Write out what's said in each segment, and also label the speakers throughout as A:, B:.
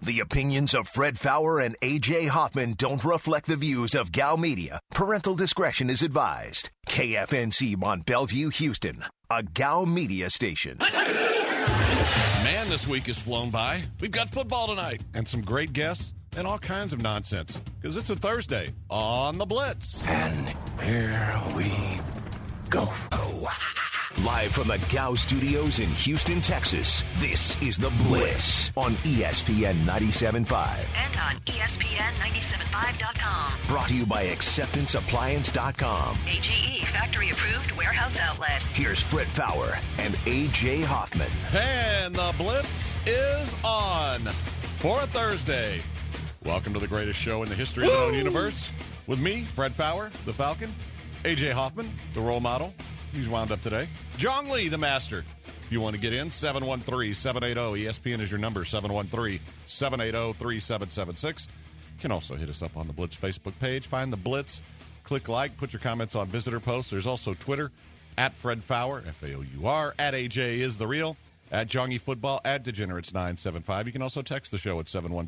A: The opinions of Fred Faour and A.J. Hoffman don't reflect the views of Gal Media. Parental discretion is advised. KFNC Mont Bellevue, Houston, a Gal Media station.
B: Man, this week has flown by. We've got football tonight and some great guests and all kinds of nonsense because it's a Thursday on the Blitz.
C: And here we go.
A: Live from the Gow Studios in Houston, Texas, this is The Blitz on ESPN 97.5.
D: And on ESPN975.com.
A: Brought to you by AcceptanceAppliance.com.
D: AGE factory-approved warehouse outlet.
A: Here's Fred Faour and A.J. Hoffman.
B: And the Blitz is on for a Thursday. Welcome to the greatest show in the history of the known universe. With me, Fred Faour, the Falcon. A.J. Hoffman, the role model. He's wound up today. Jong Lee, the master. If you want to get in, 713-780. ESPN is your number, 713-780-3776. You can also hit us up on the Blitz Facebook page. Find the Blitz. Click like. Put your comments on visitor posts. There's also Twitter, at Fred Faour, F-A-O-U-R, at AJ is the real, at Jongy Football, at Degenerates975. You can also text the show at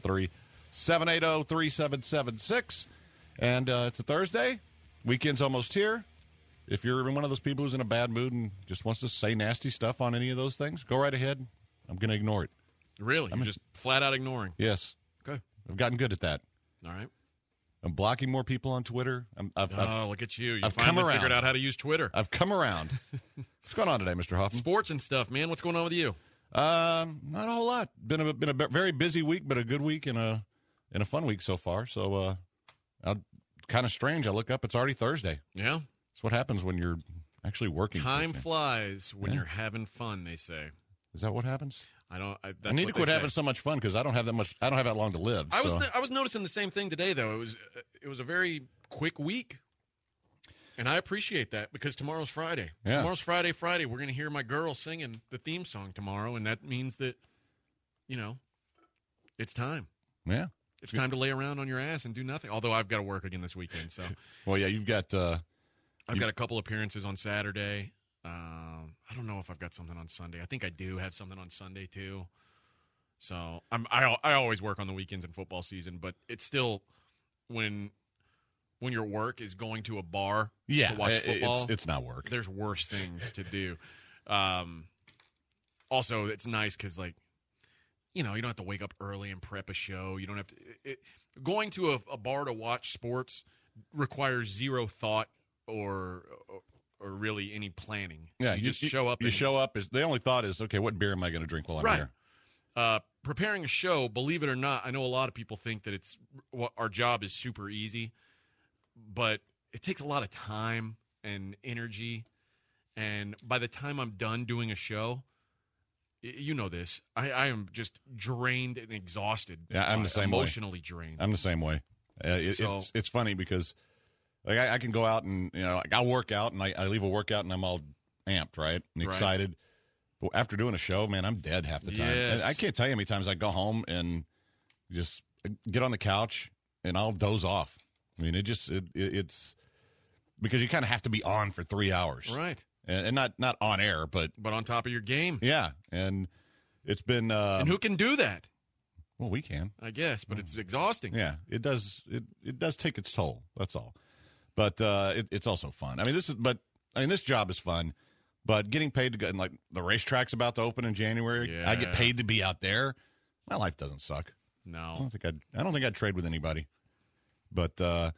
B: 713-780-3776. And it's a Thursday. Weekend's almost here. If you're one of those people who's in a bad mood and just wants to say nasty stuff on any of those things, go right ahead. I'm going to ignore it.
E: Really? I'm just flat out ignoring?
B: Yes.
E: Okay.
B: I've gotten good at that.
E: All right.
B: I'm blocking more people on Twitter.
E: Look at you.
B: I've
E: finally
B: come around.
E: Figured out how to use Twitter.
B: I've come around. What's going on today, Mr. Hoffman?
E: Sports and stuff, man. What's going on with you?
B: Not a whole lot. Been a very busy week, but a good week and a fun week so far. So kind of strange. I look up, it's already Thursday.
E: Yeah.
B: That's what happens when you're actually working.
E: Time flies when you're having fun, they say.
B: Is that what happens?
E: I
B: need to quit having so much fun because I don't have that long to live.
E: I was noticing the same thing today, though. It was a very quick week, and I appreciate that because tomorrow's Friday.
B: Yeah.
E: Tomorrow's Friday. We're going to hear my girl singing the theme song tomorrow, and that means that, it's time.
B: Yeah,
E: it's time to lay around on your ass and do nothing. Although I've got to work again this weekend, so.
B: Well, yeah, you've got.
E: I've got a couple appearances on Saturday. I don't know if I've got something on Sunday. I think I do have something on Sunday too. So I always work on the weekends in football season, but it's still when your work is going to a bar to watch football.
B: It's not work.
E: There's worse things to do. Also, it's nice because you don't have to wake up early and prep a show. You don't have to. Going to a bar to watch sports requires zero thought or really any planning.
B: Yeah,
E: you just show up.
B: You show up. The only thought is, okay, what beer am I going to drink while I'm here?
E: Preparing a show, believe it or not, I know a lot of people think that our job is super easy, but it takes a lot of time and energy. And by the time I'm done doing a show, you know this, I am just drained and exhausted.
B: Yeah, I'm the same
E: emotionally drained.
B: I'm the same way. It's funny because I can go out and I'll work out and I leave a workout and I'm all amped, right, and excited. Right. But after doing a show, man, I'm dead half the time.
E: Yes.
B: I can't tell you how many times I go home and just get on the couch and I'll doze off. I mean, it's because you kind of have to be on for 3 hours,
E: right?
B: And not on air, but
E: on top of your game.
B: Yeah, and it's been.
E: And who can do that?
B: Well, we can,
E: I guess, but it's exhausting.
B: Yeah, it does. It does take its toll. That's all. But it's also fun. I mean, this job is fun. But getting paid to go, and the racetrack's about to open in January.
E: Yeah.
B: I get paid to be out there. My life doesn't suck.
E: No,
B: I don't think I'd trade with anybody. But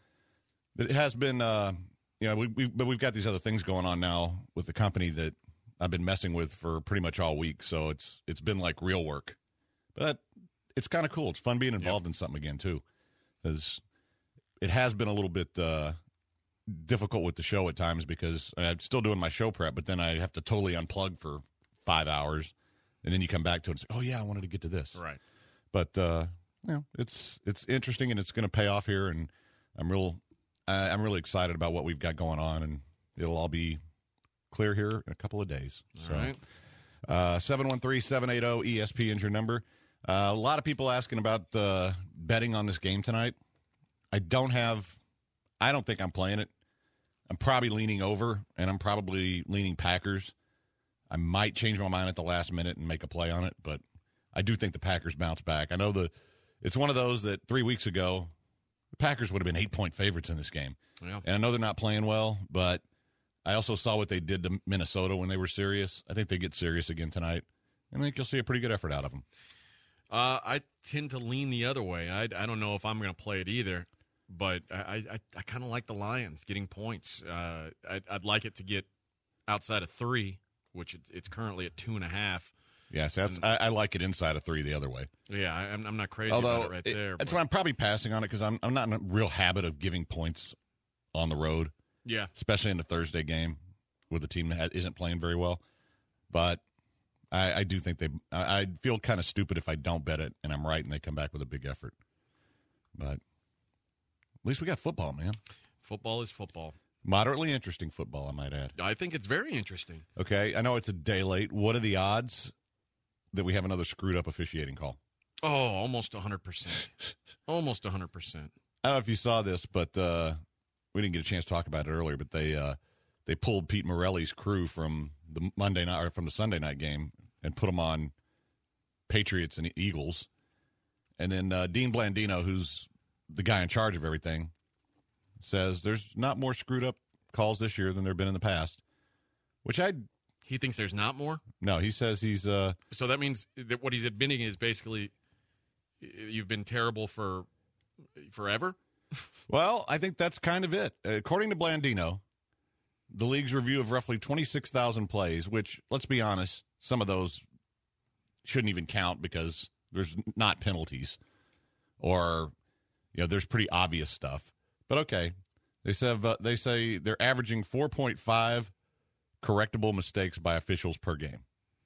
B: it has been. We've got these other things going on now with the company that I've been messing with for pretty much all week. So it's been like real work. But it's kind of cool. It's fun being involved in something again too, because it has been a little bit difficult with the show at times because I'm still doing my show prep, but then I have to totally unplug for 5 hours, and then you come back to it and say, "Oh yeah, I wanted to get to this."
E: Right.
B: But it's interesting and it's going to pay off here, and I'm really excited about what we've got going on, and it'll all be clear here in a couple of days.
E: All right.
B: 713-780-ESPN is your number. A lot of people asking about betting on this game tonight. I don't think I'm playing it. I'm probably leaning over, and I'm probably leaning Packers. I might change my mind at the last minute and make a play on it, but I do think the Packers bounce back. I know it's one of those that 3 weeks ago, the Packers would have been 8-point favorites in this game.
E: Yeah.
B: And I know they're not playing well, but I also saw what they did to Minnesota when they were serious. I think they get serious again tonight. I think you'll see a pretty good effort out of them.
E: I tend to lean the other way. I don't know if I'm going to play it either, but I kind of like the Lions getting points. I'd like it to get outside of 3, which it's currently at 2.5.
B: Yes, I like it inside of 3 the other way.
E: Yeah, I'm not crazy
B: Although,
E: about it right there.
B: That's why I'm probably passing on it because I'm not in a real habit of giving points on the road.
E: Yeah.
B: Especially in the Thursday game with a team that isn't playing very well. But I do think I'd feel kind of stupid if I don't bet it and I'm right and they come back with a big effort. But at least we got football, man.
E: Football is football.
B: Moderately interesting football, I might add.
E: I think it's very interesting.
B: Okay, I know it's a day late. What are the odds that we have another screwed up officiating call?
E: Oh, almost 100%. Almost 100%.
B: I don't know if you saw this, but we didn't get a chance to talk about it earlier. But they pulled Pete Morelli's crew from the Monday night or from the Sunday night game and put them on Patriots and Eagles. And then Dean Blandino, who's the guy in charge of everything, says there's not more screwed up calls this year than there have been in the past. Which
E: He thinks there's not more?
B: No, he says he's
E: So that means that what he's admitting is basically you've been terrible for forever?
B: Well, I think that's kind of it. According to Blandino, the league's review of roughly 26,000 plays, which, let's be honest, some of those shouldn't even count because there's not penalties or, there's pretty obvious stuff. But okay, they say they're averaging 4.5 correctable mistakes by officials per game.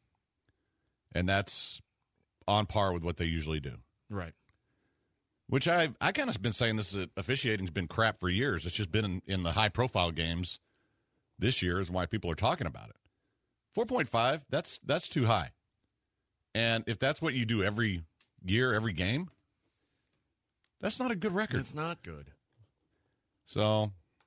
B: And that's on par with what they usually do.
E: Right.
B: Which I kind of been saying this officiating's been crap for years. It's just been in the high-profile games this year is why people are talking about it. 4.5, that's too high. And if that's what you do every year, every game, that's not a good record.
E: It's not good.
B: So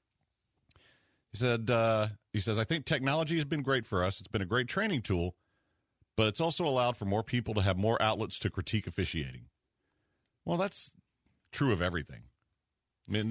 B: he says, I think technology has been great for us. It's been a great training tool, but it's also allowed for more people to have more outlets to critique officiating. Well, that's true of everything. I mean,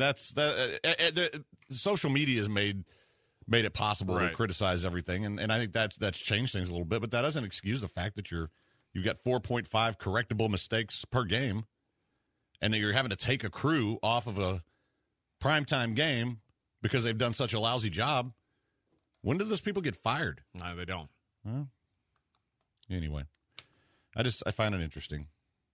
B: social media has made it possible to criticize everything, and I think that's changed things a little bit, but that doesn't excuse the fact that you've got 4.5 correctable mistakes per game, and that you're having to take a crew off of a primetime game because they've done such a lousy job. When do those people get fired?
E: No, they don't.
B: Well, anyway, I find it interesting.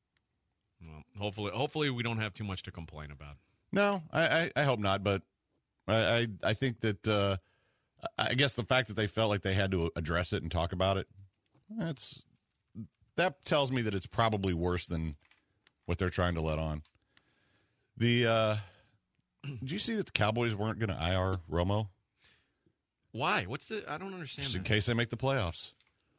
E: Well, hopefully we don't have too much to complain about.
B: No, I hope not, but I think that I guess the fact that they felt like they had to address it and talk about it, that tells me that it's probably worse than what they're trying to let on. Did you see that the Cowboys weren't going to IR Romo?
E: Why? I don't understand.
B: Just in case they make the playoffs.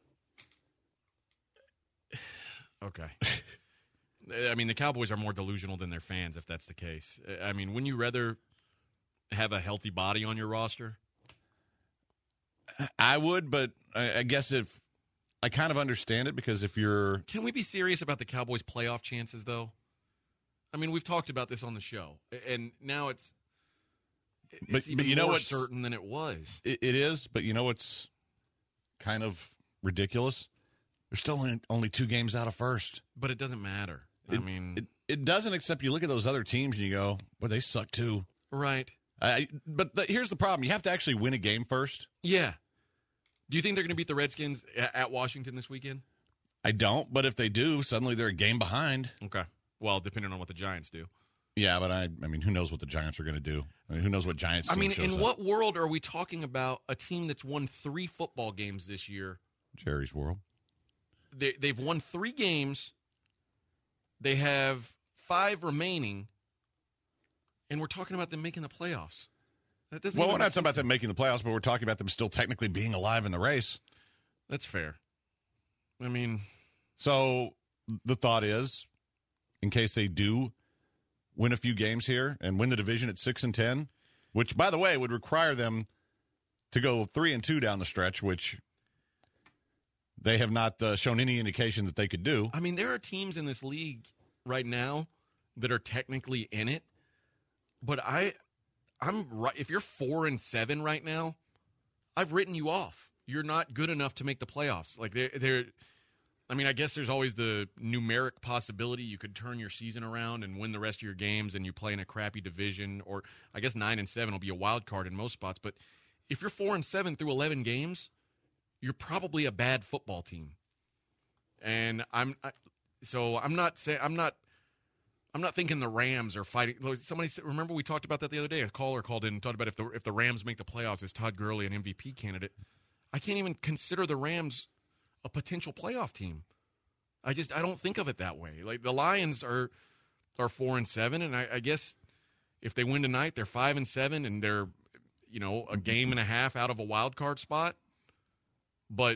E: Okay. I mean, the Cowboys are more delusional than their fans, if that's the case. I mean, wouldn't you rather have a healthy body on your roster?
B: I would, but I guess if I kind of understand it because if you're...
E: Can we be serious about the Cowboys' playoff chances, though? I mean, we've talked about this on the show, and now it's even more certain than it was.
B: It is, but you know what's kind of ridiculous? They're still only 2 games out of first.
E: But it doesn't matter.
B: It doesn't, except you look at those other teams and you go, well, they suck too.
E: Right.
B: But here's the problem. You have to actually win a game first.
E: Yeah. Do you think they're going to beat the Redskins at Washington this weekend?
B: I don't, but if they do, suddenly they're a game behind.
E: Okay. Well, depending on what the Giants do.
B: Yeah, but I mean, who knows what the Giants are going to do? I mean, who knows what Giants team shows
E: in
B: up.
E: what world are we talking about a team that's won 3 football games this year?
B: Jerry's world.
E: They've won 3 games. They have 5 remaining, and we're talking about them making the playoffs.
B: Well, we're not talking about them making the playoffs, but we're talking about them still technically being alive in the race.
E: That's fair. I mean...
B: So the thought is, in case they do win a few games here and win the division at 6-10, which, by the way, would require them to go 3-2 down the stretch, which they have not shown any indication that they could do.
E: I mean, there are teams in this league right now that are technically in it. But I'm right. If you're 4-7 right now, I've written you off. You're not good enough to make the playoffs. Like they're I mean, I guess there's always the numeric possibility you could turn your season around and win the rest of your games, and you play in a crappy division. Or I guess 9-7 will be a wild card in most spots. But if you're 4-7 through 11 games, you're probably a bad football team. And I'm not thinking the Rams are fighting. Somebody said, remember we talked about that the other day. A caller called in and talked about if the Rams make the playoffs, is Todd Gurley an MVP candidate? I can't even consider the Rams a potential playoff team. I don't think of it that way. Like the Lions are 4-7, and I guess if they win tonight, they're 5-7, and they're a game and a half out of a wild card spot. But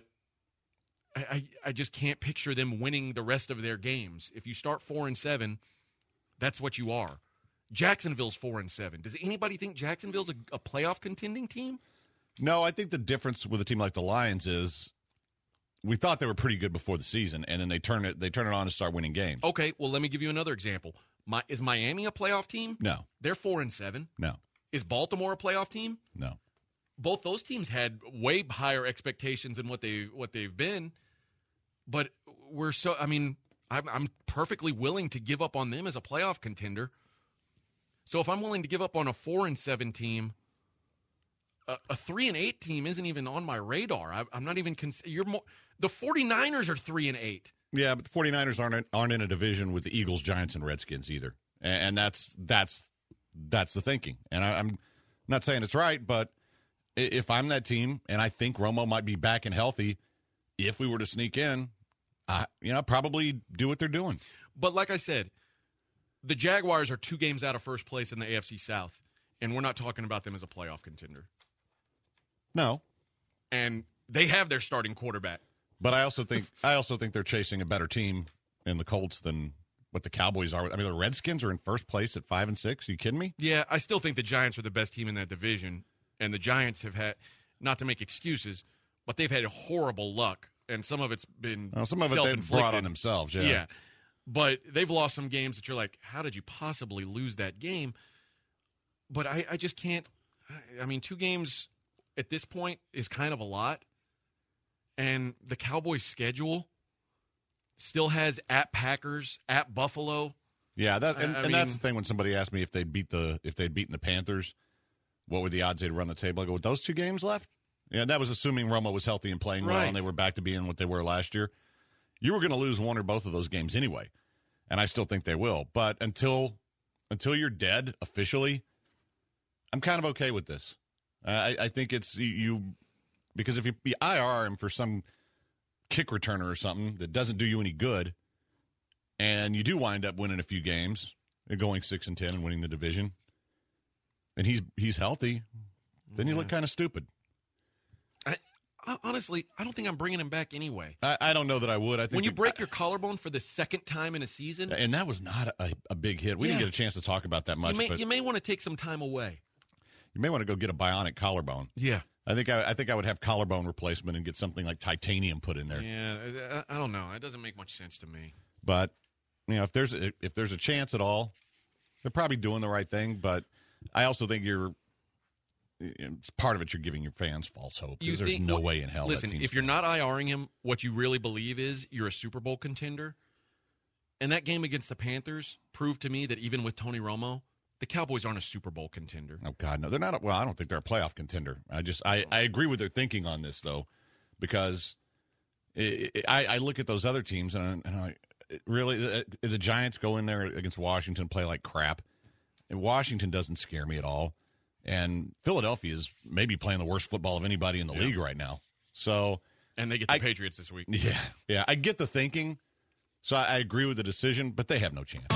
E: I just can't picture them winning the rest of their games. If you start 4-7, that's what you are. Jacksonville's 4-7. Does anybody think Jacksonville's a playoff contending team?
B: No, I think the difference with a team like the Lions is we thought they were pretty good before the season, and then they turn it on and start winning games.
E: Okay, well, let me give you another example. Is Miami a playoff team?
B: No.
E: They're 4-7.
B: No.
E: Is Baltimore a playoff team?
B: No.
E: Both those teams had way higher expectations than what they've been. But I'm perfectly willing to give up on them as a playoff contender. So if I'm willing to give up on a 4-7 team, a 3-8 team isn't even on my radar. I'm not even the 49ers are 3-8.
B: Yeah, but the 49ers aren't in a division with the Eagles, Giants, and Redskins either. And that's the thinking. And I'm not saying it's right, but if I'm that team and I think Romo might be back and healthy, if we were to sneak in, probably do what they're doing.
E: But like I said, the Jaguars are 2 games out of first place in the AFC South, and we're not talking about them as a playoff contender.
B: No.
E: And they have their starting quarterback.
B: But I also think they're chasing a better team in the Colts than what the Cowboys are. I mean, the Redskins are in first place at 5-6. Are you kidding me?
E: Yeah, I still think the Giants are the best team in that division, and the Giants have had, not to make excuses, but they've had horrible luck, and some of it's been
B: some of it they've brought on themselves. Yeah,
E: but they've lost some games that you're like, how did you possibly lose that game? But I just can't. I mean, 2 games at this point is kind of a lot. And the Cowboys' schedule still has at Packers, at Buffalo.
B: Yeah, that's the thing when somebody asked me if they'd beaten the Panthers, what were the odds they'd run the table? I go, with those 2 games left? Yeah, that was assuming Romo was healthy and playing well, and they were back to being what they were last year. You were going to lose one or both of those games anyway, and I still think they will. But until you're dead officially, I'm kind of okay with this. I think it's you because if you IR him for some kick returner or something that doesn't do you any good, and you do wind up winning a few games, going 6-10 and winning the division, and he's healthy, then you look kind of stupid.
E: Honestly, I don't think I'm bringing him back anyway.
B: I don't know that I would. I think
E: when you break your collarbone for the 2nd time in a season,
B: and that was not a big hit. We didn't get a chance to talk about that much.
E: You may want to take some time away.
B: You may want to go get a bionic collarbone.
E: Yeah,
B: I think I would have collarbone replacement and get something like titanium put in there.
E: Yeah, I don't know. It doesn't make much sense to me.
B: But if there's a chance at all, they're probably doing the right thing. But I also think it's part of it. You're giving your fans false hope because there's no way in hell.
E: Listen, if you're not IRing him, what you really believe is you're a Super Bowl contender. And that game against the Panthers proved to me that even with Tony Romo, the Cowboys aren't a Super Bowl contender.
B: Oh God, no, they're not. Well, I don't think they're a playoff contender. I agree with their thinking on this though, because I look at those other teams and I really the Giants go in there against Washington, play like crap, and Washington doesn't scare me at all. And Philadelphia is maybe playing the worst football of anybody in the league right now. So,
E: and they get the Patriots this week.
B: Yeah. I get the thinking. So I agree with the decision, but they have no chance.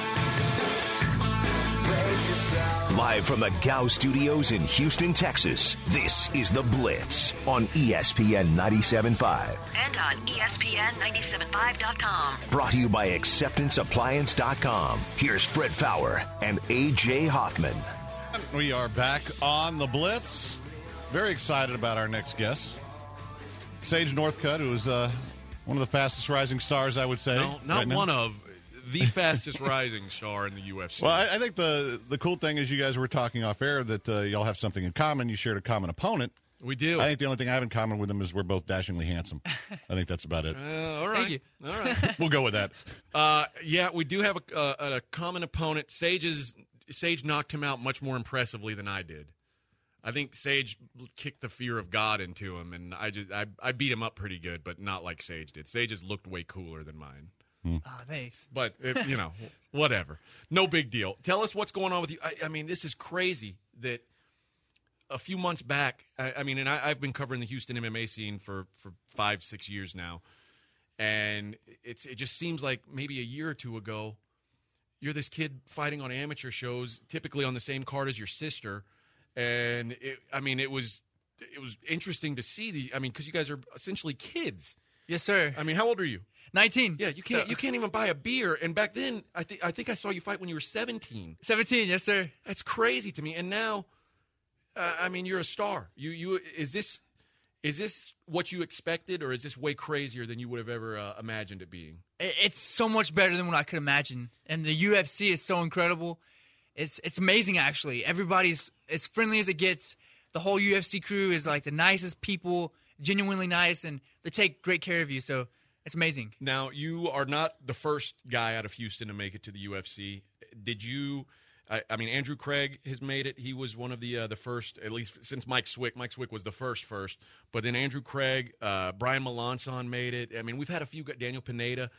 A: Live from the Gow Studios in Houston, Texas, this is The Blitz on ESPN 97.5.
D: And on ESPN975.com.
A: Brought to you by AcceptanceAppliance.com. Here's Fred Fowler and A.J. Hoffman.
B: We are back on The Blitz. Very excited about our next guest. Sage Northcutt, who is one of the fastest rising stars, I would say.
E: No, not one of. the fastest rising star in the UFC.
B: Well, I think the cool thing is you guys were talking off air that y'all have something in common. You shared a common opponent.
E: We do.
B: I think the only thing I have in common with them is we're both dashingly handsome. I think that's about it.
E: All right.
F: Thank you.
E: All right.
B: We'll go with that.
E: Yeah, we do have a common opponent. Sage knocked him out much more impressively than I did. I think Sage kicked the fear of God into him, and I beat him up pretty good, but not like Sage did. Sage has looked way cooler than mine.
F: Oh, thanks.
E: But, whatever. No big deal. Tell us what's going on with you. I mean, this is crazy that a few months back, I've been covering the Houston MMA scene for 5-6 years now, and it just seems like maybe a year or two ago, you're this kid fighting on amateur shows, typically on the same card as your sister, and it was interesting to see because you guys are essentially kids.
F: Yes, sir.
E: I mean, how old are you?
F: 19.
E: Yeah, you can't even buy a beer. And back then, I think I saw you fight when you were 17.
F: 17, yes, sir.
E: That's crazy to me. And now, you're a star. Is this what you expected, or is this way crazier than you would have ever imagined it being?
F: It's so much better than what I could imagine. And the UFC is so incredible. It's amazing, actually. Everybody's as friendly as it gets. The whole UFC crew is like the nicest people, genuinely nice, and they take great care of you. So it's amazing.
E: Now, you are not the first guy out of Houston to make it to the UFC. Did you? Andrew Craig has made it. He was one of the first, at least since Mike Swick. Mike Swick was the first. But then Andrew Craig, Brian Melanson made it. I mean, we've had a few. Daniel Pineda.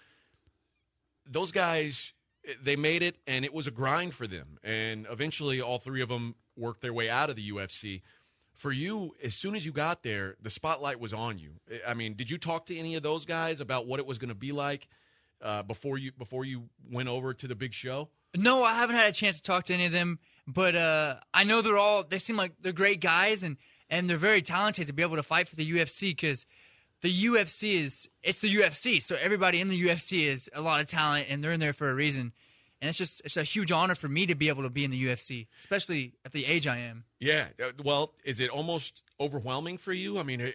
E: Those guys, they made it, and it was a grind for them. And eventually, all three of them worked their way out of the UFC. For you, as soon as you got there, the spotlight was on you. I mean, did you talk to any of those guys about what it was going to be like before you went over to the big show?
F: No, I haven't had a chance to talk to any of them, but I know they seem like they're great guys, and they're very talented to be able to fight for the UFC, because the UFC it's the UFC, so everybody in the UFC is a lot of talent, and they're in there for a reason. And it's a huge honor for me to be able to be in the UFC, especially at the age I am.
E: Yeah. Well, is it almost overwhelming for you? I mean,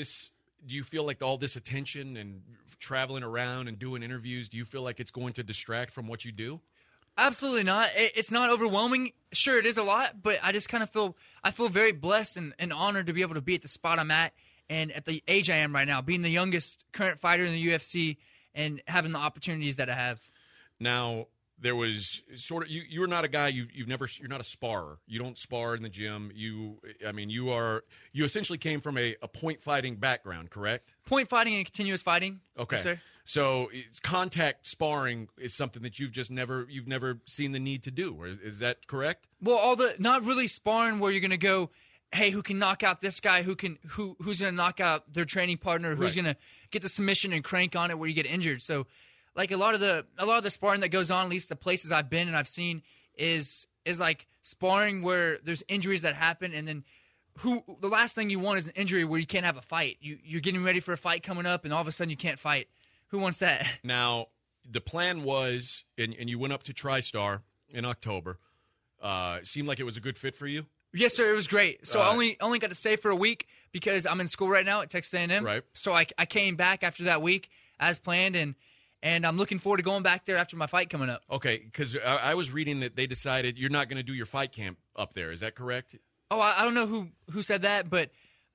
E: do you feel like all this attention and traveling around and doing interviews, do you feel like it's going to distract from what you do?
F: Absolutely not. It's not overwhelming. Sure, it is a lot, but I just kind of feel very blessed and honored to be able to be at the spot I'm at and at the age I am right now, being the youngest current fighter in the UFC and having the opportunities that I have.
E: Now, there was sort of you're not a guy you're not a sparrer. You don't spar in the gym. You essentially came from a point fighting background, correct?
F: Point fighting and continuous fighting.
E: Okay.
F: Yes, sir.
E: So contact sparring is something that you've never seen the need to do. Is that correct?
F: Well, not really sparring where you're going to go, hey, who can knock out this guy? Who's going to knock out their training partner? Who's going to get the submission and crank on it where you get injured? So, like a lot of the sparring that goes on, at least the places I've been and I've seen, is like sparring where there's injuries that happen, and then the last thing you want is an injury where you can't have a fight. You're getting ready for a fight coming up, and all of a sudden you can't fight. Who wants that?
E: Now, the plan was, and you went up to TriStar in October. Seemed like it was a good fit for you.
F: Yes, sir. It was great. So I only got to stay for a week because I'm in school right now at Texas A&M.
E: Right.
F: So I came back after that week as planned, and I'm looking forward to going back there after my fight coming up.
E: Okay, because I was reading that they decided you're not going to do your fight camp up there. Is that correct?
F: Oh, I don't know who said that, but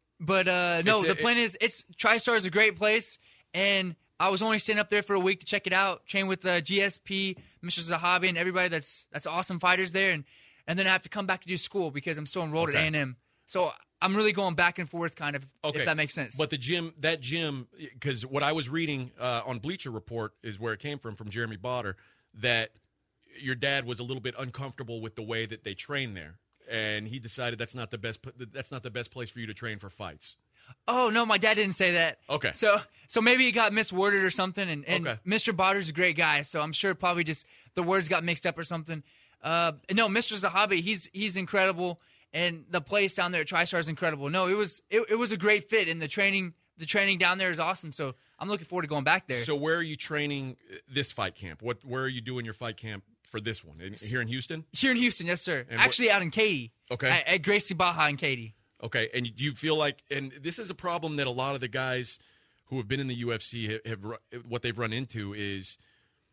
F: no. The plan is TriStar is a great place, and I was only staying up there for a week to check it out, train with GSP, Mr. Zahabi, and everybody that's awesome fighters there, and then I have to come back to do school because I'm still enrolled at A&M. So I'm really going back and forth, kind of, if that makes sense.
E: But that gym, because what I was reading on Bleacher Report is where it came from Jeremy Botter, that your dad was a little bit uncomfortable with the way that they train there, and he decided that's not the best place for you to train for fights.
F: Oh, no, my dad didn't say that.
E: Okay.
F: So maybe it got misworded or something, and
E: okay.
F: Mr. Botter's a great guy, so I'm sure probably just the words got mixed up or something. No, Mr. Zahabi, he's incredible, and the place down there at TriStar is incredible. No, it was a great fit, and the training down there is awesome, so I'm looking forward to going back there.
E: So where are you training this fight camp? Where are you doing your fight camp for this one? Here in Houston?
F: Here in Houston, yes, sir.
E: And
F: actually out in Katy.
E: Okay.
F: At Gracie Baja in Katy.
E: Okay, and do you feel like, and this is a problem that a lot of the guys who have been in the UFC have what they've run into is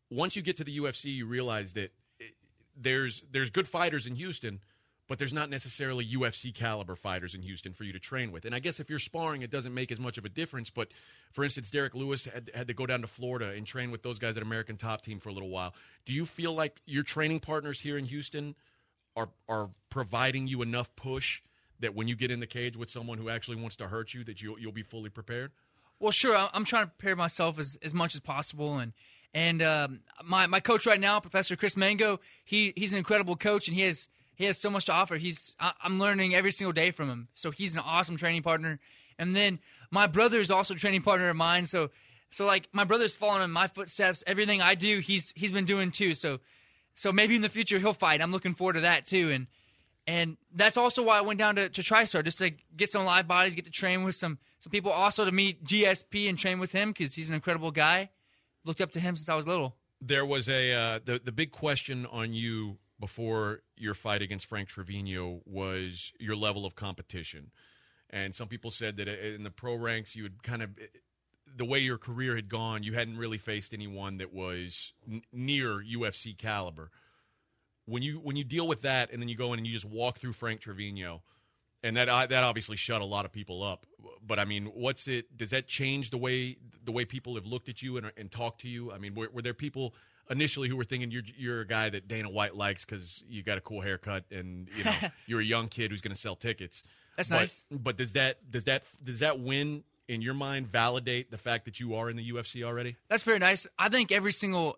E: once you get to the UFC, you realize that there's good fighters in Houston, but there's not necessarily UFC caliber fighters in Houston for you to train with. And I guess if you're sparring, it doesn't make as much of a difference. But, for instance, Derek Lewis had to go down to Florida and train with those guys at American Top Team for a little while. Do you feel like your training partners here in Houston are providing you enough push that when you get in the cage with someone who actually wants to hurt you, that you'll be fully prepared?
F: Well, sure. I'm trying to prepare myself as much as possible, and my coach right now, Professor Chris Mango, he's an incredible coach, and he has so much to offer. I'm learning every single day from him. So he's an awesome training partner. And then my brother is also a training partner of mine. So like my brother's following in my footsteps. Everything I do, he's been doing too. So maybe in the future he'll fight. I'm looking forward to that too. And that's also why I went down to TriStar, just to get some live bodies, get to train with some people, also to meet GSP and train with him because he's an incredible guy. Looked up to him since I was little.
E: There was the big question on you before your fight against Frank Trevino was your level of competition. And some people said that in the pro ranks, you would kind of, the way your career had gone, you hadn't really faced anyone that was near UFC caliber. When you deal with that and then you go in and you just walk through Frank Trevino, and that obviously shut a lot of people up. But I mean, does that change the way people have looked at you and talked to you? I mean, were there people initially who were thinking you're a guy that Dana White likes because you got a cool haircut and you're a young kid who's going to sell tickets?
F: That's nice.
E: But does that win in your mind validate the fact that you are in the UFC already?
F: That's very nice. I think every single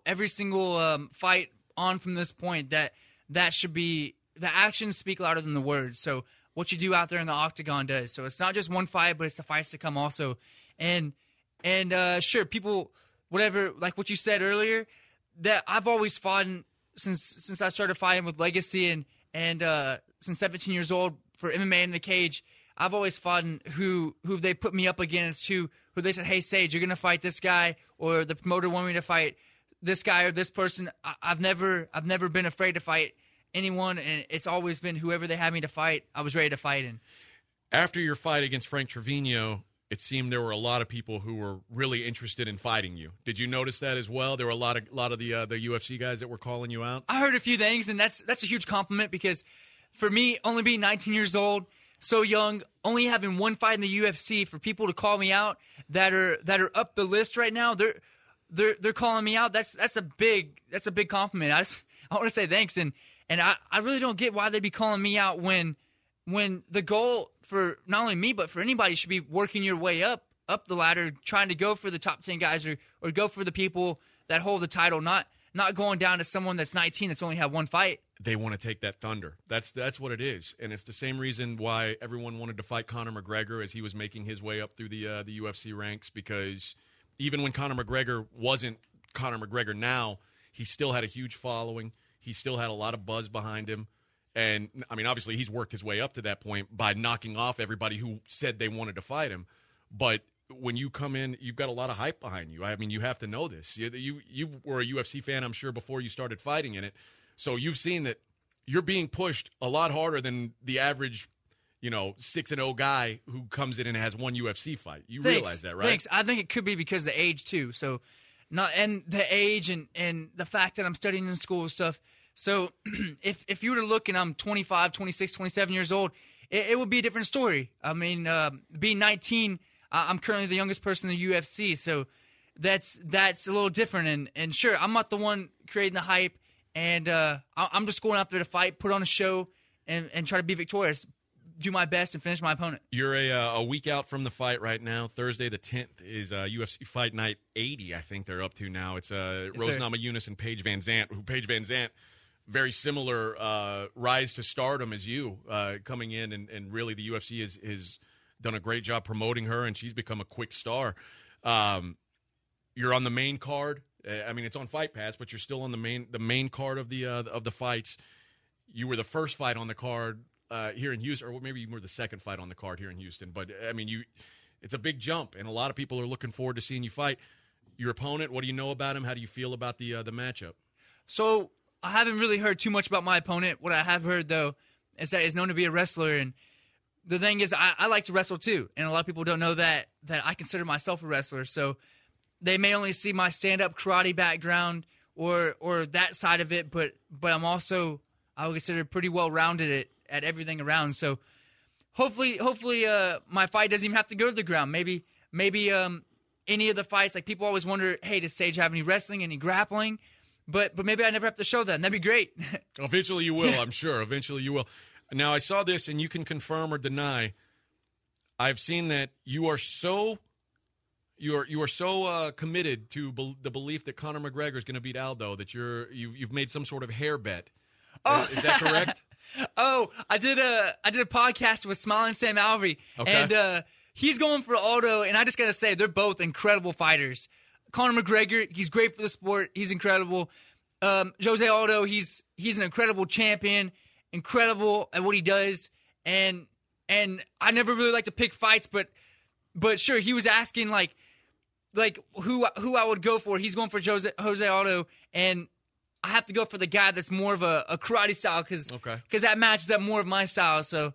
F: fight on from this point that should be, the actions speak louder than the words. So what you do out there in the octagon does. So it's not just one fight, but it's the fights to come also. And sure, people, whatever, like what you said earlier, that I've always fought since I started fighting with Legacy and since 17 years old for MMA in the cage. I've always fought who they put me up against, who they said, hey, Sage, you're going to fight this guy, or the promoter wanted me to fight this guy or this person. I've never been afraid to fight anyone, and it's always been whoever they had me to fight, I was ready to fight. And
E: after your fight against Frank Trevino, it seemed there were a lot of people who were really interested in fighting you. Did you notice that as well? There were a lot of the UFC guys that were calling you out.
F: I heard a few things, and that's a huge compliment because for me, only being 19 years old, so young, only having one fight in the UFC, for people to call me out that are up the list right now, they're calling me out. That's a big compliment. I want to say thanks, and I really don't get why they'd be calling me out when the goal for not only me but for anybody should be working your way up the ladder, trying to go for the top 10 guys or go for the people that hold the title, not going down to someone that's 19 that's only had one fight.
E: They want to take that thunder. That's what it is, and it's the same reason why everyone wanted to fight Conor McGregor as he was making his way up through the UFC ranks, because even when Conor McGregor wasn't Conor McGregor now, he still had a huge following. He still had a lot of buzz behind him. And, I mean, obviously he's worked his way up to that point by knocking off everybody who said they wanted to fight him. But when you come in, you've got a lot of hype behind you. I mean, you have to know this. You were a UFC fan, I'm sure, before you started fighting in it. So you've seen that you're being pushed a lot harder than the average, 6-0 guy who comes in and has one UFC fight. You realize that, right?
F: Thanks. I think it could be because of the age, too. So, and the age and the fact that I'm studying in school and stuff. So if you were to look and I'm 25, 26, 27 years old, it would be a different story. I mean, being 19, I'm currently the youngest person in the UFC, so that's a little different. And sure, I'm not the one creating the hype, and I'm just going out there to fight, put on a show, and try to be victorious, do my best, and finish my opponent.
E: You're a week out from the fight right now. Thursday the 10th is UFC Fight Night 80, I think they're up to now. It's Rose Namajunas and Paige Van Zant, Paige Van Zant, very similar rise to stardom as you, coming in, and really the UFC has done a great job promoting her, and she's become a quick star. You're on the main card. I mean, it's on Fight Pass, but you're still on the main card of the fights. You were the first fight on the card here in Houston, or maybe you were the second fight on the card here in Houston. But I mean, it's a big jump, and a lot of people are looking forward to seeing you fight. Your opponent, what do you know about him? How do you feel about the matchup?
F: So I haven't really heard too much about my opponent. What I have heard, though, is that he's known to be a wrestler. And the thing is, I like to wrestle, too. And a lot of people don't know that I consider myself a wrestler. So they may only see my stand-up karate background or that side of it, but I'm also, I would consider, pretty well rounded at everything around. So hopefully my fight doesn't even have to go to the ground. Maybe any of the fights, like people always wonder, hey, does Sage have any wrestling, any grappling? But maybe I never have to show that, and that'd be great.
E: Eventually you will, I'm sure. Eventually you will. Now, I saw this, and you can confirm or deny. I've seen that you are so committed to the belief that Conor McGregor is going to beat Aldo that you've made some sort of hair bet.
F: Oh.
E: Is that correct?
F: I did a podcast with Smiling Sam Alvey, and he's going for Aldo, and I just got to say, they're both incredible fighters. Conor McGregor, he's great for the sport. He's incredible. Jose Aldo, he's an incredible champion, incredible at what he does. And I never really like to pick fights, but sure, he was asking like who I would go for. He's going for Jose Aldo, and I have to go for the guy that's more of a karate style because that matches up more of my style. So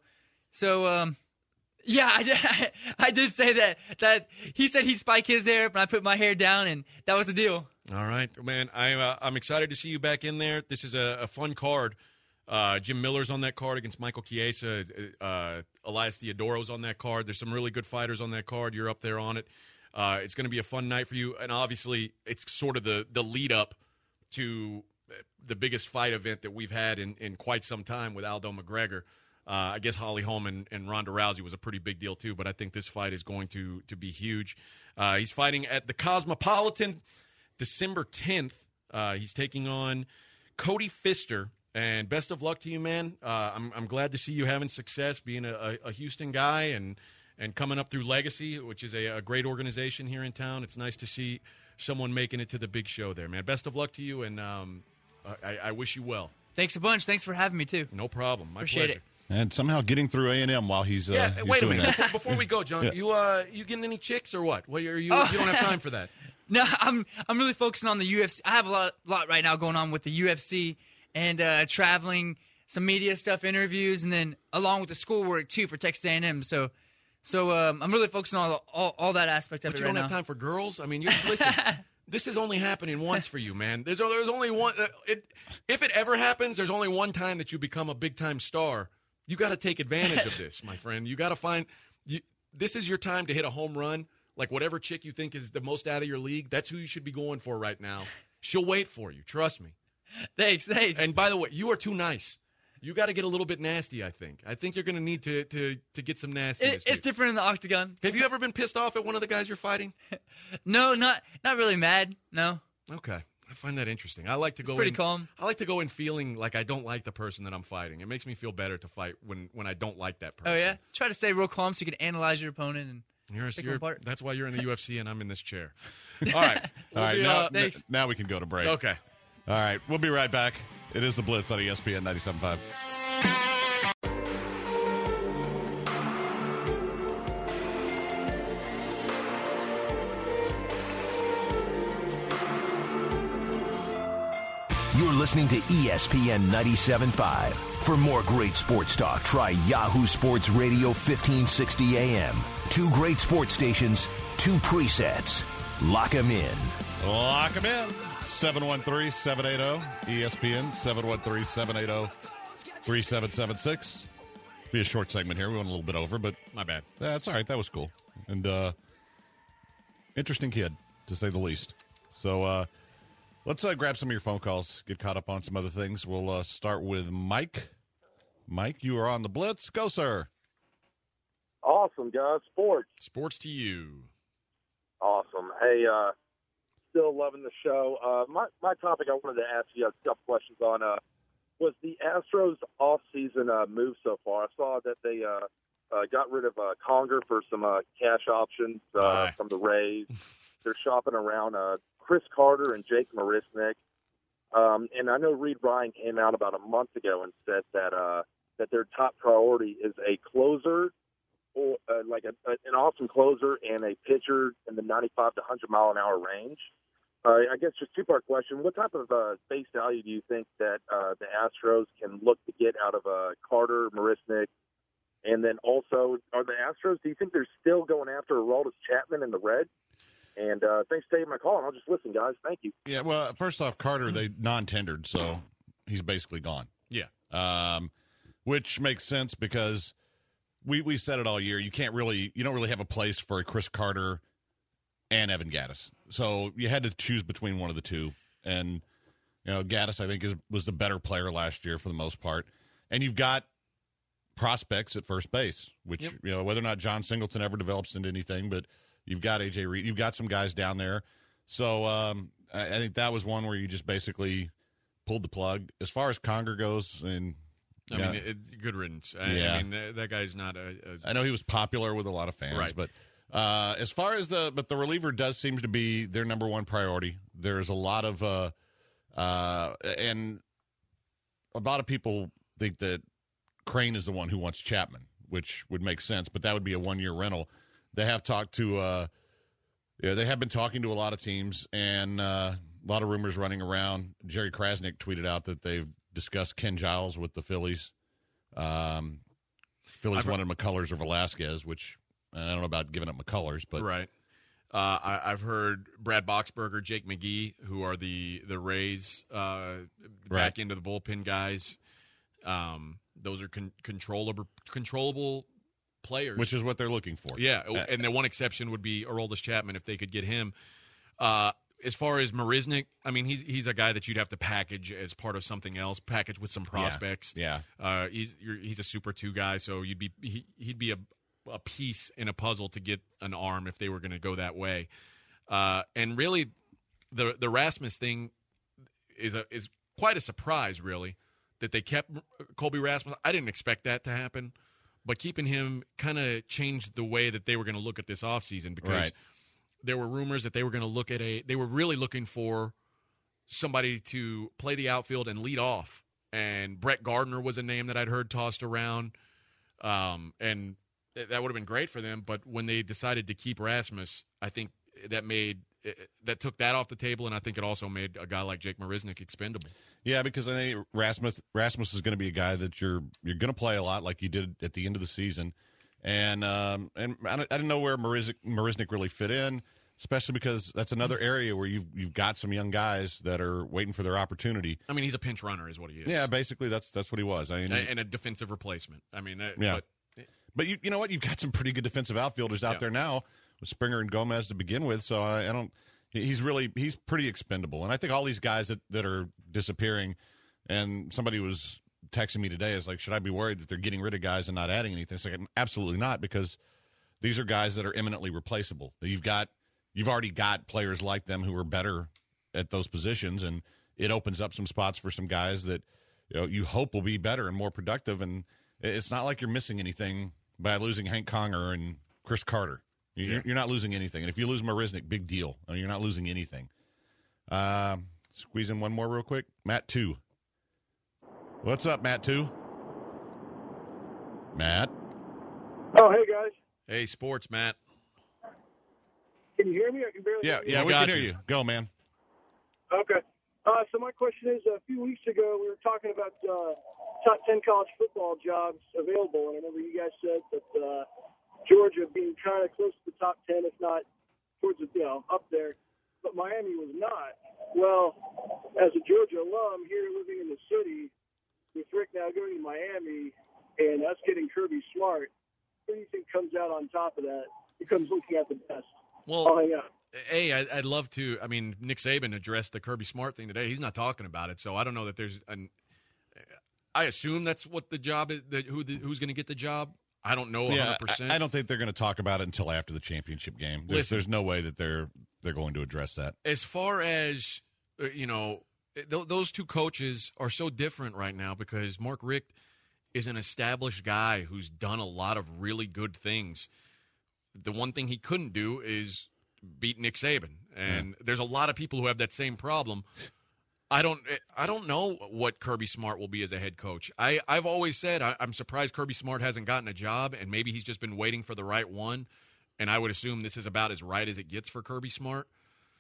F: yeah, I did say that he said he'd spike his hair, but I put my hair down, and that was the deal.
E: All right, man. I'm excited to see you back in there. This is a fun card. Jim Miller's on that card against Michael Chiesa. Elias Theodoro's on that card. There's some really good fighters on that card. You're up there on it. It's going to be a fun night for you, and obviously it's sort of the lead up to the biggest fight event that we've had in quite some time with Aldo McGregor. I guess Holly Holm and Ronda Rousey was a pretty big deal too, but I think this fight is going to be huge. He's fighting at the Cosmopolitan December 10th. He's taking on Cody Pfister, and best of luck to you, man. I'm glad to see you having success being a Houston guy and coming up through Legacy, which is a great organization here in town. It's nice to see someone making it to the big show there, man. Best of luck to you, and I wish you well.
F: Thanks a bunch. Thanks for having me, too.
E: No problem. My
F: Appreciate
E: pleasure.
F: it.
B: And somehow getting through A&M while he's
E: wait a
B: doing
E: minute.
B: that.
E: Before we go, John, you getting any chicks or what? Well, you don't have time for that.
F: No, I'm really focusing on the UFC. I have a lot right now going on with the UFC and traveling, some media stuff, interviews, and then along with the schoolwork too for Texas A&M. So I'm really focusing on all that aspect of
E: but
F: it
E: you
F: right
E: don't have
F: now.
E: time for girls. I mean, listen. This is only happening once for you, man. There's only one. If it ever happens, there's only one time that you become a big time star. You got to take advantage of this, my friend. You got to find. This is your time to hit a home run. Like whatever chick you think is the most out of your league, that's who you should be going for right now. She'll wait for you. Trust me.
F: Thanks.
E: And by the way, you are too nice. You got to get a little bit nasty, I think. I think you're going to need to get some nastiness.
F: It's different in the octagon.
E: Have you ever been pissed off at one of the guys you're fighting?
F: No, not really mad. No.
E: Okay. I find that interesting. I like to go
F: pretty
E: in,
F: calm.
E: I like to go in feeling like I don't like the person that I'm fighting. It makes me feel better to fight when I don't like that person.
F: Oh, yeah? Try to stay real calm so you can analyze your opponent and pick them apart.
E: That's why you're in the UFC and I'm in this chair. All right.
B: All right,
F: thanks.
B: now we can go to break.
E: Okay.
B: All right, we'll be right back. It is The Blitz on ESPN 97.5.
A: You're listening to ESPN 97.5. For more great sports talk, try Yahoo Sports Radio 1560 AM. 2 great sports stations, 2 presets. Lock 'em in.
B: Lock 'em in. 713-780 ESPN, 713-780-3776. Be a short segment here. We went a little bit over, but
E: My bad.
B: that's all right. That was cool. And interesting kid, to say the least. So let's grab some of your phone calls, get caught up on some other things. We'll start with Mike. Mike, you are on the Blitz. Go, sir.
G: Awesome, guys.
E: Sports to you.
G: Awesome. Hey, still loving the show. My topic I wanted to ask you a couple questions on was the Astros off-season move so far. I saw that they got rid of Conger for some cash options from the Rays. They're shopping around Chris Carter and Jake Marisnick. And I know Reed Ryan came out about a month ago and said that their top priority is a closer, or like an awesome closer and a pitcher in the 95 to 100 mile an hour range. I guess just 2-part question. What type of base value do you think that the Astros can look to get out of Carter, Marisnick? And then also, are the Astros, do you think they're still going after Aroldis Chapman in the Reds? And thanks for taking my call, and I'll just listen, guys. Thank you.
B: Yeah, well, first off, Carter, they non-tendered, so he's basically gone.
E: Yeah.
B: Which makes sense because we said it all year. You don't really have a place for a Chris Carter and Evan Gattis. So you had to choose between one of the two. And, Gattis, I think, was the better player last year for the most part. And you've got prospects at first base, which, whether or not John Singleton ever develops into anything, but you've got A.J. Reed. You've got some guys down there. So I think that was one where you just basically pulled the plug. As far as Conger goes, and
E: I mean, good riddance. I mean, that guy's not
B: I know he was popular with a lot of fans,
E: right.
B: But as far as the reliever does seem to be their number one priority. There's a lot of and a lot of people think that Crane is the one who wants Chapman, which would make sense, but that would be a 1-year rental. They have talked to they have been talking to a lot of teams, and a lot of rumors running around. Jerry Krasnick tweeted out that they've discussed Ken Giles with the Phillies. Phillies wanted McCullers or Velasquez, which I don't know about giving up McCullers, but
E: right. I've heard Brad Boxberger, Jake McGee, who are the Rays back into the bullpen guys. Those are controllable players,
B: which is what they're looking for.
E: Yeah, and the one exception would be Aroldis Chapman if they could get him. As far as Marisnick, I mean, he's a guy that you'd have to package as part of something else, package with some prospects.
B: Yeah.
E: He's a Super 2 guy, so he'd be a piece in a puzzle to get an arm if they were going to go that way. And really, the Rasmus thing is quite a surprise, really, that they kept Colby Rasmus. I didn't expect that to happen, but keeping him kind of changed the way that they were going to look at this offseason because there were rumors that they were going to look at they were really looking for somebody to play the outfield and lead off. And Brett Gardner was a name that I'd heard tossed around. And that would have been great for them. But when they decided to keep Rasmus, I think that took that off the table. And I think it also made a guy like Jake Marisnick expendable. Yeah,
B: because I think Rasmus is going to be a guy that you're going to play a lot like you did at the end of the season. And I didn't know where Marisnick really fit in, especially because that's another area where you've got some young guys that are waiting for their opportunity.
E: I mean, he's a pinch runner is what he is.
B: Yeah, basically that's what he was. I mean,
E: and a defensive replacement. I mean,
B: yeah. But you know what? You've got some pretty good defensive outfielders out there now with Springer and Gomez to begin with. So I don't. He's pretty expendable, and I think all these guys that are disappearing. And somebody was texting me today is like, should I be worried that they're getting rid of guys and not adding anything? It's like, absolutely not, because these are guys that are eminently replaceable. You've already got players like them who are better at those positions, and it opens up some spots for some guys that you hope will be better and more productive. And it's not like you're missing anything by losing Hank Conger and Chris Carter. You're not losing anything. And if you lose Marisnick, big deal. I mean, you're not losing anything. Squeeze in one more real quick. Matt 2. What's up, Matt 2? Matt?
H: Oh, hey, guys.
E: Hey, sports, Matt.
H: Can you hear me? I can barely hear you.
B: Yeah, we can hear you. Go, man.
H: Okay. So my question is, a few weeks ago, we were talking about top 10 college football jobs available, and I remember you guys said that Georgia being kind of close to the top 10, if not towards the, up there, but Miami was not. Well, as a Georgia alum here living in the city, with Rick now going to Miami and us getting Kirby Smart, who do you think comes out on top of that? Becomes looking at the best.
E: Well, hey, I'd love to. I mean, Nick Saban addressed the Kirby Smart thing today. He's not talking about it, so I don't know that there's an. I assume that's what the job is. Who's going to get the job? I don't know 100%.
B: I don't think they're going to talk about it until after the championship game. There's no way that they're going to address that.
E: As far as those two coaches are so different right now because Mark Richt is an established guy who's done a lot of really good things. The one thing he couldn't do is beat Nick Saban, and there's a lot of people who have that same problem. I don't know what Kirby Smart will be as a head coach. I've always said I'm surprised Kirby Smart hasn't gotten a job, and maybe he's just been waiting for the right one. And I would assume this is about as right as it gets for Kirby Smart.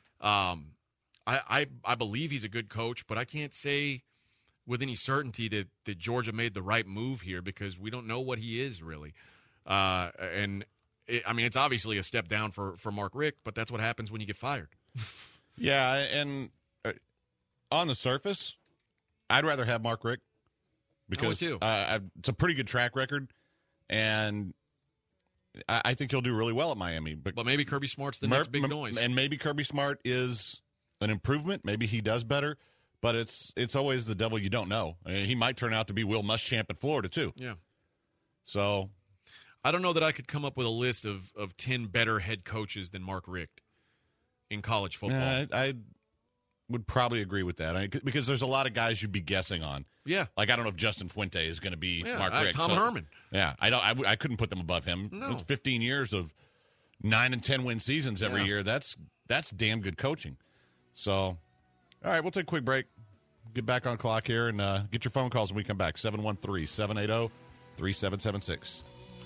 E: I believe he's a good coach, but I can't say with any certainty that Georgia made the right move here because we don't know what he is really. And it's obviously a step down for Mark Richt, but that's what happens when you get fired.
B: Yeah, and on the surface, I'd rather have Mark Richt because
E: too.
B: It's a pretty good track record, and I think he'll do really well at Miami.
E: But maybe Kirby Smart's the next big noise.
B: And maybe Kirby Smart is an improvement. Maybe he does better. But it's always the devil you don't know. I mean, he might turn out to be Will Muschamp at Florida, too.
E: Yeah.
B: So
E: I don't know that I could come up with a list of 10 better head coaches than Mark Richt in college football.
B: I would probably agree with that because there's a lot of guys you'd be guessing on.
E: Yeah.
B: Like, I don't know if Justin Fuente is going to be Mark Richt.
E: Tom Herman.
B: Yeah, I couldn't put them above him.
E: No.
B: It's 15 years of 9 and 10 win seasons every year. That's damn good coaching. So, all right, we'll take a quick break. Get back on clock here and get your phone calls when we come back. 713-780-3776.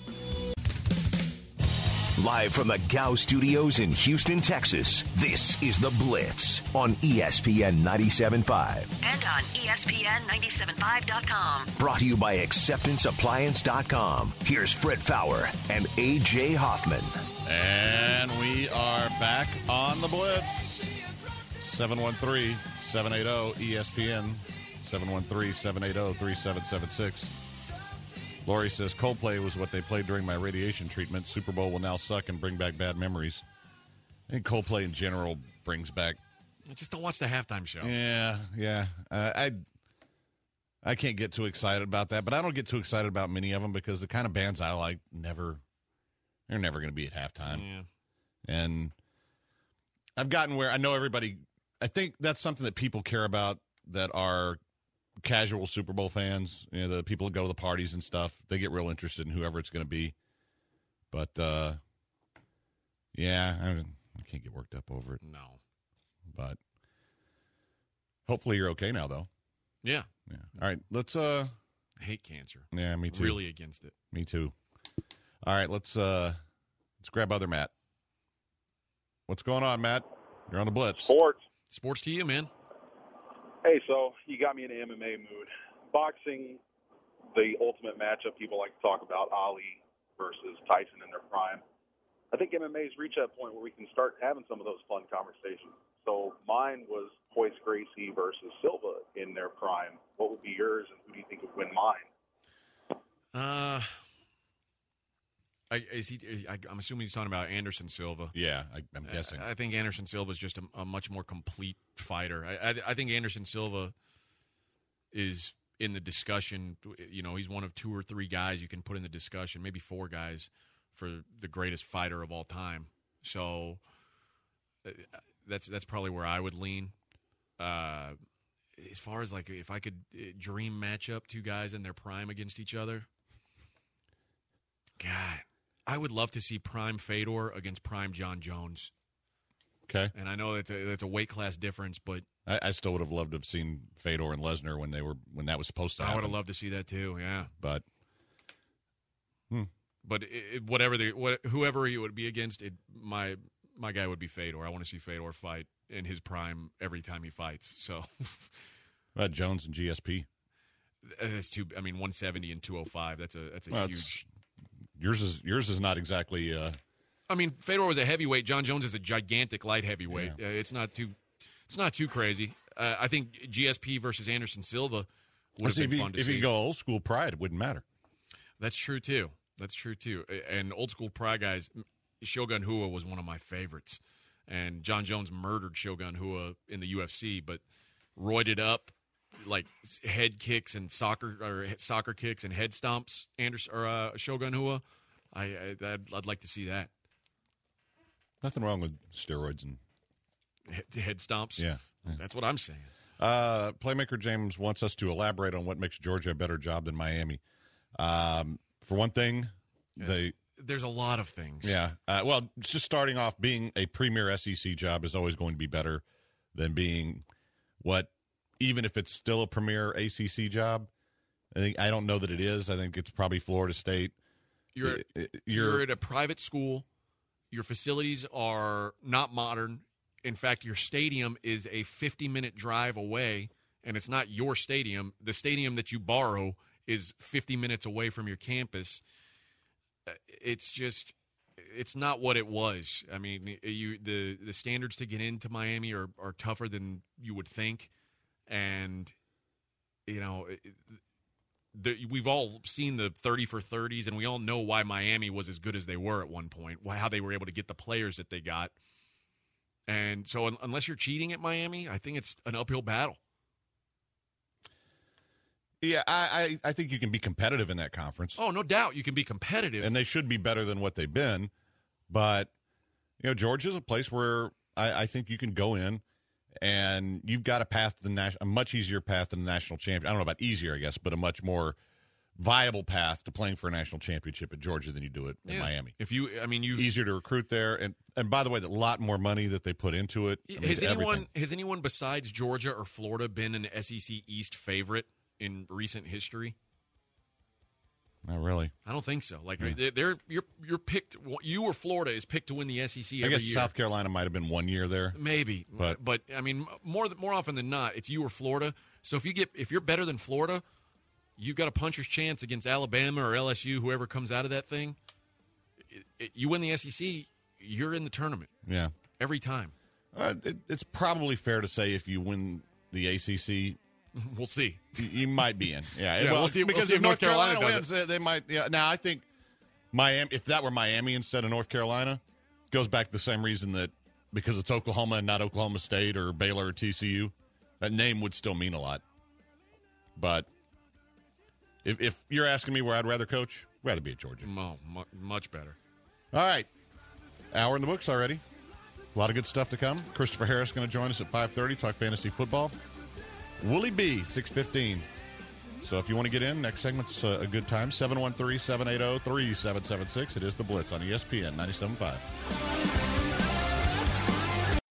A: Live from the Gow Studios in Houston, Texas, this is The Blitz on ESPN 97.5.
D: And on ESPN975.com.
A: Brought to you by AcceptanceAppliance.com. Here's Fred Fowler and A.J. Hoffman.
B: And we are back on The Blitz. 713-780-ESPN. 713-780-3776. Lori says, Coldplay was what they played during my radiation treatment. Super Bowl will now suck and bring back bad memories. I think Coldplay in general brings back.
E: Just don't watch the halftime show.
B: Yeah. I can't get too excited about that, but I don't get too excited about many of them because the kind of bands I like they're never going to be at halftime.
E: Yeah.
B: And I've gotten where I know everybody. I think that's something that people care about that are casual Super Bowl fans, the people that go to the parties and stuff. They get real interested in whoever it's going to be. But, I can't get worked up over it.
E: No.
B: But hopefully you're okay now, though.
E: Yeah.
B: All right, let's
E: I hate cancer.
B: Yeah, me too.
E: Really against it.
B: Me too. All right, let's grab other Matt. What's going on, Matt? You're on the Blitz.
E: Sports to you, man.
I: Hey, so you got me in an MMA mood. Boxing, the ultimate matchup people like to talk about, Ali versus Tyson in their prime. I think MMA's reached that point where we can start having some of those fun conversations. So mine was Royce Gracie versus Silva in their prime. What would be yours, and who do you think would win mine?
E: I'm assuming he's talking about Anderson Silva.
B: Yeah, I'm guessing.
E: I think Anderson Silva is just a much more complete fighter. I think Anderson Silva is in the discussion. He's one of 2 or 3 guys you can put in the discussion, maybe 4 guys for the greatest fighter of all time. So that's probably where I would lean. As far as if I could dream matchup 2 guys in their prime against each other, God. I would love to see prime Fedor against prime John Jones.
B: Okay.
E: And I know that's a weight class difference, but
B: I still would have loved to have seen Fedor and Lesnar when that was supposed to happen.
E: I would have loved to see that too, yeah.
B: But
E: whoever he would be against, my guy would be Fedor. I want to see Fedor fight in his prime every time he fights. So
B: Jones and GSP.
E: That's 170 and 205. That's a huge.
B: Yours is not exactly.
E: Fedor was a heavyweight. John Jones is a gigantic light heavyweight.
B: Yeah.
E: It's not too crazy. I think GSP versus Anderson Silva would have been fun to see.
B: If you go old school pride, it wouldn't matter.
E: That's true too. And old school pride guys, Shogun Rua was one of my favorites, and John Jones murdered Shogun Rua in the UFC, but roided up. Like head kicks and soccer kicks and head stomps, Shogun Rua. I'd like to see that.
B: Nothing wrong with steroids and
E: head stomps.
B: Yeah,
E: that's what I'm saying.
B: Playmaker James wants us to elaborate on what makes Georgia a better job than Miami. For one thing,
E: there's a lot of things.
B: Yeah. It's just starting off, being a premier SEC job is always going to be better than being what. Even if it's still a premier ACC job, I don't know that it is. I think it's probably Florida State.
E: You're at a private school. Your facilities are not modern. In fact, your stadium is a 50-minute drive away, and it's not your stadium. The stadium that you borrow is 50 minutes away from your campus. It's just it's not what it was. I mean, the standards to get into Miami are tougher than you would think, and we've all seen the 30 for 30s, and we all know why Miami was as good as they were at one point, how they were able to get the players that they got. And so unless you're cheating at Miami, I think it's an uphill battle.
B: Yeah, I think you can be competitive in that conference.
E: Oh, no doubt you can be competitive.
B: And they should be better than what they've been. But, Georgia's a place where I think you can go in and you've got a much easier path to the national championship. I don't know about easier, I guess, but a much more viable path to playing for a national championship at Georgia than you do it in Miami. Easier to recruit there. And by the way, a lot more money that they put into it.
E: Has anyone besides Georgia or Florida been an SEC East favorite in recent history?
B: Not really.
E: I don't think so. You're picked. You or Florida is picked to win the SEC every year.
B: I guess South Carolina might have been 1 year there,
E: maybe. But I mean, more often than not, it's you or Florida. So if you're better than Florida, you've got a puncher's chance against Alabama or LSU, whoever comes out of that thing. You win the SEC, you're in the tournament.
B: Yeah,
E: every time.
B: It's probably fair to say if you win the ACC.
E: We'll see.
B: You might be in. Yeah,
E: we'll see.
B: Because
E: if
B: North Carolina
E: wins,
B: they might. Yeah. Now, I think Miami. If that were Miami instead of North Carolina, goes back to the same reason that because it's Oklahoma and not Oklahoma State or Baylor or TCU, that name would still mean a lot. But if you're asking me where I'd rather coach, I'd rather be at Georgia.
E: Much better.
B: All right, hour in the books already. A lot of good stuff to come. Christopher Harris going to join us at 5:30. Talk fantasy football. Wooly B, 6:15. So if you want to get in, next segment's a good time. 713-780-3776. It is The Blitz on ESPN 97.5.